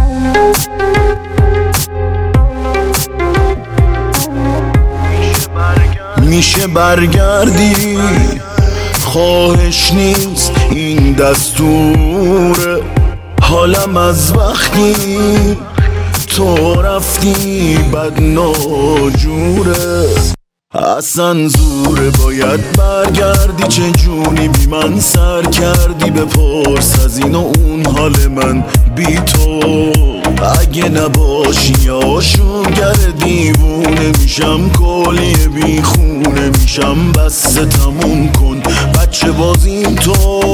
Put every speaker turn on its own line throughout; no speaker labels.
میشه برگردی، خواهش نیست این دستوره. حالم از وقتی تو رفتی بد ناجوره. اصلا زوره باید برگردی، چه جونی بی من سر کردی. بپرس از این و اون حال من بی تو. اگه نباشی آشوگر دیوونه میشم، کلی بی خونه میشم. بس تموم کن بچه بازیم تو.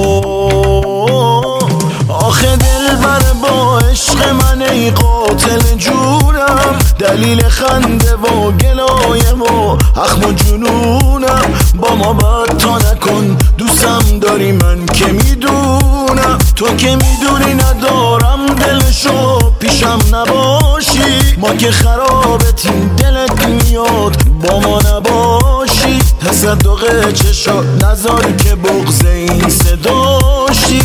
آخه دل بره با عشق من ای قاتل جونم. دلیل خنده و گلایه و اخم و جنونم. با ما بد تا نکن، دوستم داری من که میدونم. تو که میدونی ندارم دلشو، پیشم نباشی. ما که خرابتیم دلت میاد با ما نباشی. تصدق چشات نذاری که بغض این صداشی.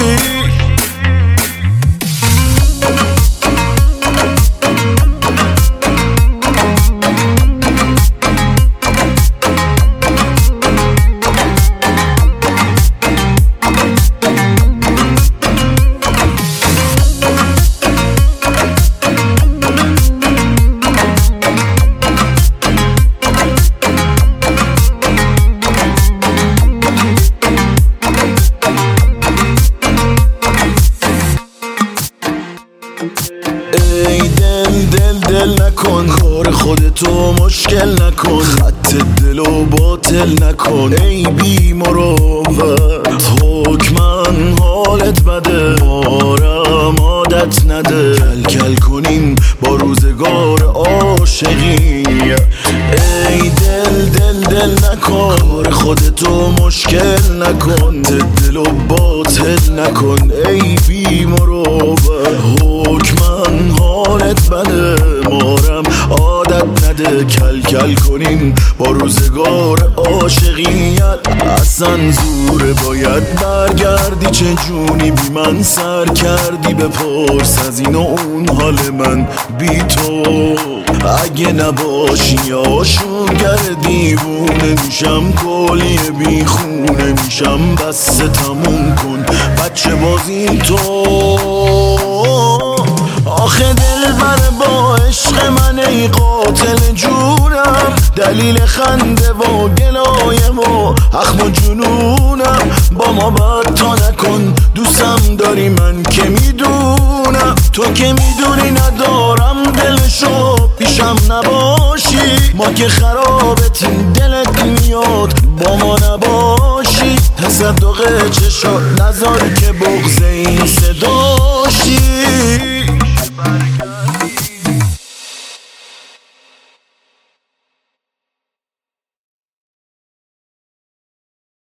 ای دل نکن، کار خودتو مشکل نکن. خط دلو باطل نکن ای بی مروت. حکمن حالت بده، مارم عادت نده. کل کنیم با روزگار عاشقی. ای دل نکن، کار خودتو مشکل نکن. دلو باطل نکن ای بی مروت. حکمن حالت بده، مارم عادت نده. کل کنیم با روزگار عاشقیت. اصلا زوره باید برگردی، چه جونی بی من سر کردی. بپرس از این و اون حال من بی تو. اگه نباشی آشوگر دیوونه میشم، کلی بی خونه میشم. بس تموم کن بچه بازیم تو. آخه دل بره با عشق من ای قاتل جونم. دلیل خنده و گلایه و اخم و جنونم. با ما بد تا نکن، دوستم داری من که میدونم. تو که میدونی ندارم دلشو، پیشم نباشی. ما که خرابتیم دلت میاد با ما نباشی. تصدق چشات نذاری که بغض این صداشی.